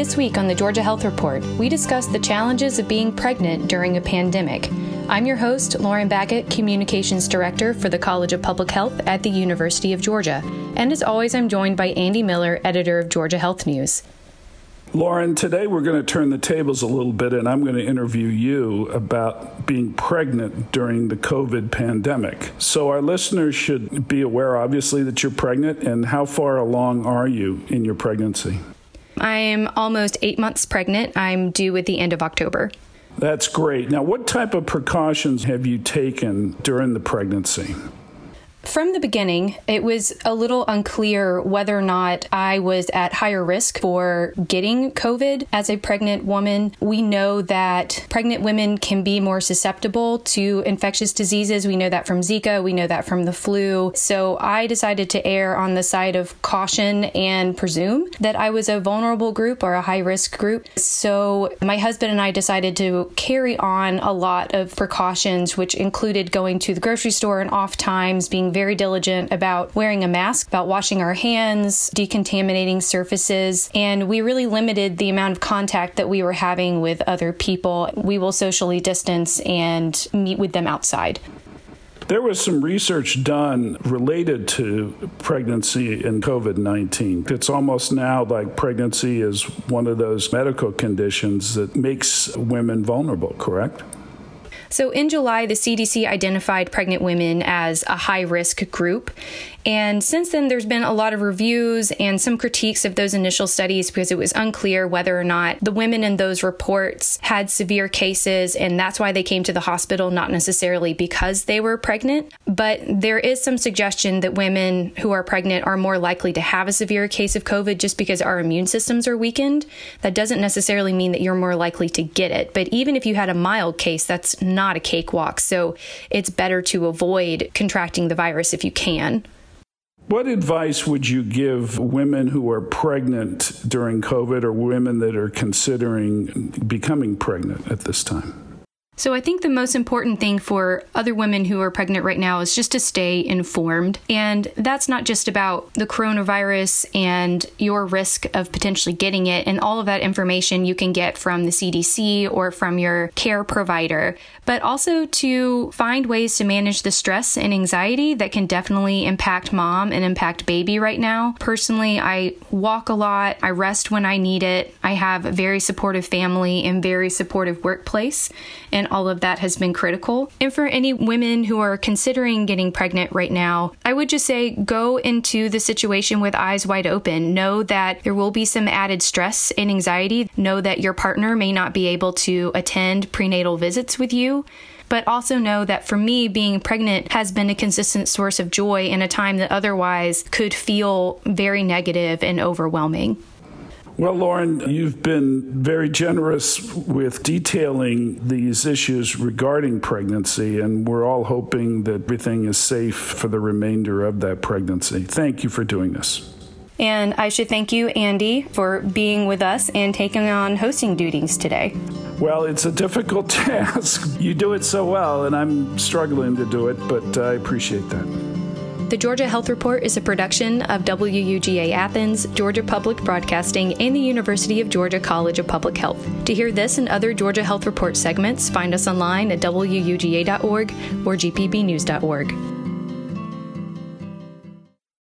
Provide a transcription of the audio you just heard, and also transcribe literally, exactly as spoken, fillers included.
This week on the Georgia Health Report, we discuss the challenges of being pregnant during a pandemic. I'm your host, Lauren Baggett, Communications Director for the College of Public Health at the University of Georgia. And as always, I'm joined by Andy Miller, editor of Georgia Health News. Lauren, today we're going to turn the tables a little bit, and I'm going to interview you about being pregnant during the COVID pandemic. So our listeners should be aware, obviously, that you're pregnant, and how far along are you in your pregnancy? I'm almost eight months pregnant. I'm due at the end of October. That's great. Now, what type of precautions have you taken during the pregnancy? From the beginning, it was a little unclear whether or not I was at higher risk for getting COVID as a pregnant woman. We know that pregnant women can be more susceptible to infectious diseases. We know that from Zika. We know that from the flu. So I decided to err on the side of caution and presume that I was a vulnerable group or a high risk group. So my husband and I decided to carry on a lot of precautions, which included going to the grocery store in off times, being very diligent about wearing a mask, about washing our hands, decontaminating surfaces, and we really limited the amount of contact that we were having with other people. We will socially distance and meet with them outside. There was some research done related to pregnancy and COVID nineteen. It's almost now like pregnancy is one of those medical conditions that makes women vulnerable, correct? So in July, the C D C identified pregnant women as a high-risk group. And since then, there's been a lot of reviews and some critiques of those initial studies because it was unclear whether or not the women in those reports had severe cases, and that's why they came to the hospital, not necessarily because they were pregnant. But there is some suggestion that women who are pregnant are more likely to have a severe case of COVID just because our immune systems are weakened. That doesn't necessarily mean that you're more likely to get it. But even if you had a mild case, that's not a cakewalk. So it's better to avoid contracting the virus if you can. What advice would you give women who are pregnant during COVID or women that are considering becoming pregnant at this time? So I think the most important thing for other women who are pregnant right now is just to stay informed. And that's not just about the coronavirus and your risk of potentially getting it. And all of that information you can get from the C D C or from your care provider, but also to find ways to manage the stress and anxiety that can definitely impact mom and impact baby right now. Personally, I walk a lot. I rest when I need it. I have a very supportive family and very supportive workplace. And all of that has been critical. And for any women who are considering getting pregnant right now, I would just say go into the situation with eyes wide open. Know that there will be some added stress and anxiety. Know that your partner may not be able to attend prenatal visits with you. But also know that for me, being pregnant has been a consistent source of joy in a time that otherwise could feel very negative and overwhelming. Well, Lauren, you've been very generous with detailing these issues regarding pregnancy, and we're all hoping that everything is safe for the remainder of that pregnancy. Thank you for doing this. And I should thank you, Andy, for being with us and taking on hosting duties today. Well, it's a difficult task. You do it so well, and I'm struggling to do it, but I appreciate that. The Georgia Health Report is a production of W U G A Athens, Georgia Public Broadcasting, and the University of Georgia College of Public Health. To hear this and other Georgia Health Report segments, find us online at W U G A dot org or G P B news dot org.